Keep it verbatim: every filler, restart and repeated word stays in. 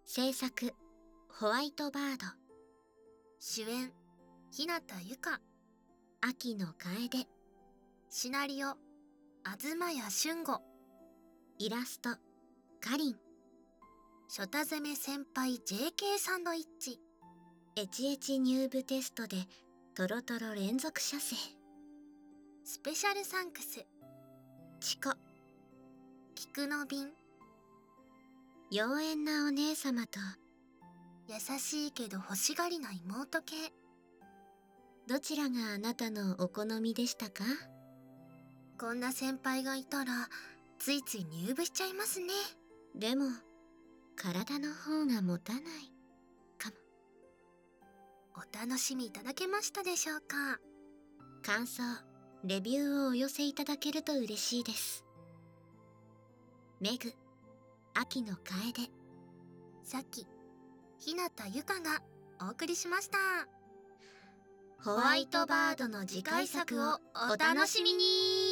制作ホワイトバード、 主演日向ゆか、 秋の楓、 シナリオ東谷俊吾、 イラストかりん、 ショタ攻め先輩 ジェーケー サンドイッチ、 エチエチ入部テストでトロトロ連続射精、 スペシャルサンクス、 チコ、 菊の瓶、 妖艶なお姉様と優しいけど欲しがりな妹系。 どちらがあなたのお好みでしたか？ こんな先輩がいたらついつい入部しちゃいますね。 でも体の方が持たないかも。 お楽しみいただけましたでしょうか？ 感想レビューをお寄せいただけると嬉しいです。メグ、秋の楓、 さき、日向ゆかがお送りしました。 ホワイトバードの次回作をお楽しみに。